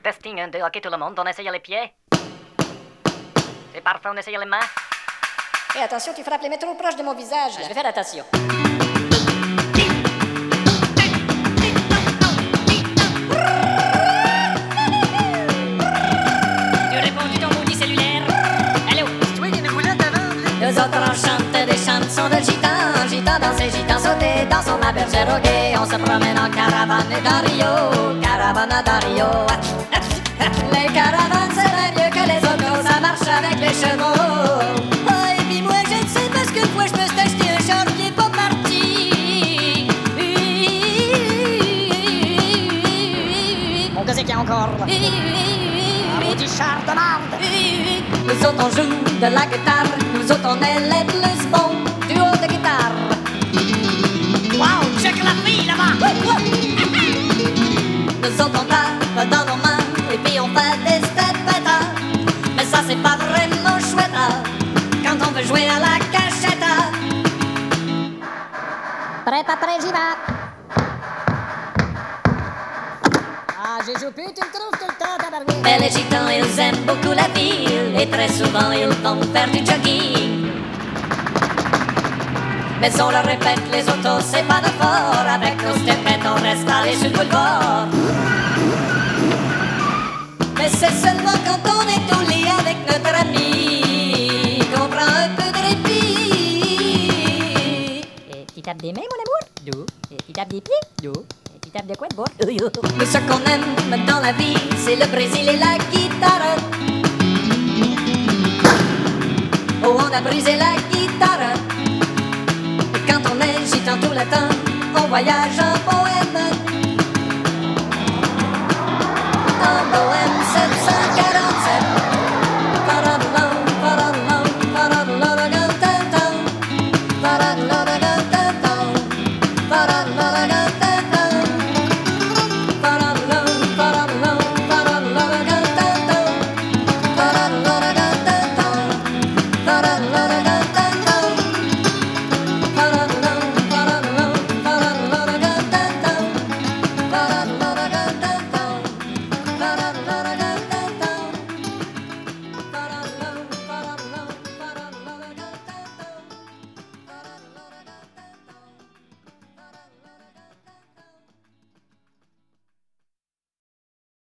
Testing 1, 2, ok tout le monde, on essaye les pieds. C'est parfait, on essaye les mains. Et attention, tu frappes les métros proches de mon visage. Je vais faire attention. Tu réponds ton maudit cellulaire. Allô? Tu vois, il y a une roulette avant, là. Nous autres on chante des chansons de gitans. Gitans dansent et gitans sautés, dansons ma bergère au guet. On se promène en caravane dans Rio, caravane dans Rio. Les caravanes c'est bien mieux que les autos, ça marche avec les chevaux. Oh, et puis moi je ne sais parce qu'une fois je me suis acheté un char qui est pas parti. Bon, qu'est-ce qu'il y a encore, là? Un maudit char de marde. Nous autres on joue de la guitare, nous autres on est les plus bons duo de guitare. Wow, check la fille, là-bas. Nous autres on tape dans nos mains et puis on fait des stepettes. Mais ça c'est pas vraiment chouette quand on veut jouer à la cachette. Prêt, pas prêt, j'y vais. Ah, j'ai joué plus, tu le trouves tout le temps, tabarnak. Mais les gitans ils aiment beaucoup la ville et très souvent ils vont faire du jogging. Mais on leur répète, les autos c'est pas de fort. Avec nos stepettes on reste allé sur le boulevard. Mais c'est seulement quand on est au lit avec notre ami qu'on prend un peu de répit. Et tu tapes des mains, mon amour? Do. Et tu tapes des pieds? Do. Et tu tapes de quoi de bois? Mais ce qu'on aime dans la vie, c'est le Brésil et la guitare. Oh, on a brisé la guitare. Et quand on est gitan tout le temps, on voyage en poème. En bohème 747. Pararalom, pararalom, pararalom, pararalom, pararalom, pararalom.